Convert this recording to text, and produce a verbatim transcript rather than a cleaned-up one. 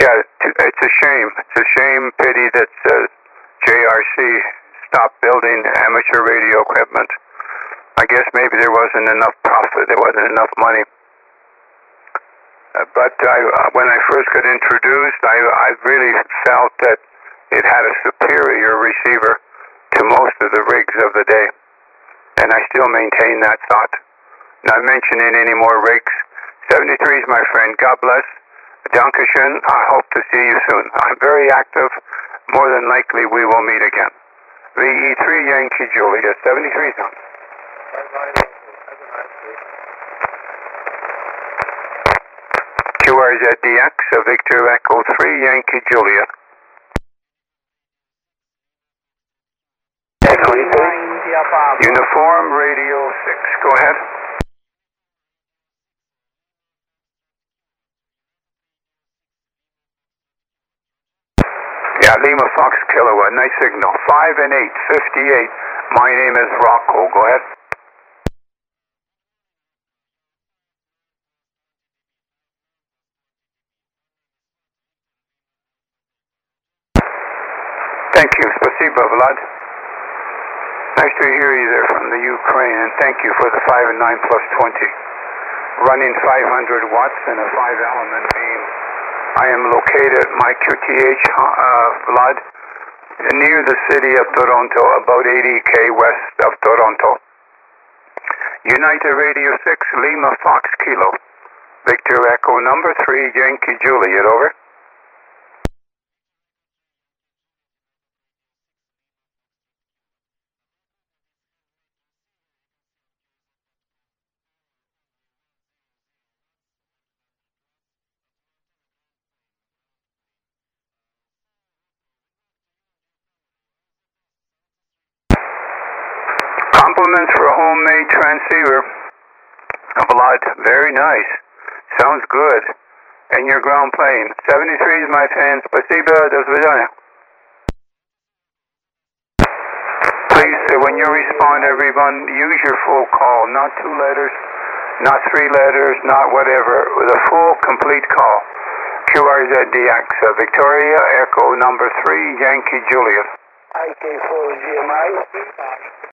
Yeah, it's a shame. It's a shame, pity that uh, J R C stopped building amateur radio equipment. I guess maybe there wasn't enough profit, there wasn't enough money. Uh, but I, uh, when I first got introduced, I, I really felt that it had a superior receiver to most of the rigs of the day. And I still maintain that thought. Not mentioning any more rigs. seventy-three is my friend. God bless. Dankeschön. I hope to see you soon. I'm very active. More than likely we will meet again. V E three Yankee Julia, seventy-three is on. Q R Z D X, Victor Echo three Yankee Julia. Uniform Radio six, go ahead. Yeah, Lima Fox Kilowatt, nice signal. five and eight, fifty-eight. My name is Rocco, go ahead. Thank you, Spasibo, Vlad. Nice to hear you there from the Ukraine, and thank you for the five and nine plus twenty. Running five hundred watts and a five element beam. I am located at my Q T H, uh, Vlad, near the city of Toronto, about eighty K west of Toronto. United Radio six, Lima Fox Kilo. Victor Echo number three, Yankee Juliet, over. Compliments for a homemade transceiver. Vlad, very nice. Sounds good. And your ground plane. seventy-three is my fan. Spasibo, do свидания. Please, uh, when you respond, everyone, use your full call. Not two letters, not three letters, not whatever. With a full, complete call. Q R Z D X, uh, Victoria, Echo number three, Yankee Juliet. I K four G M I.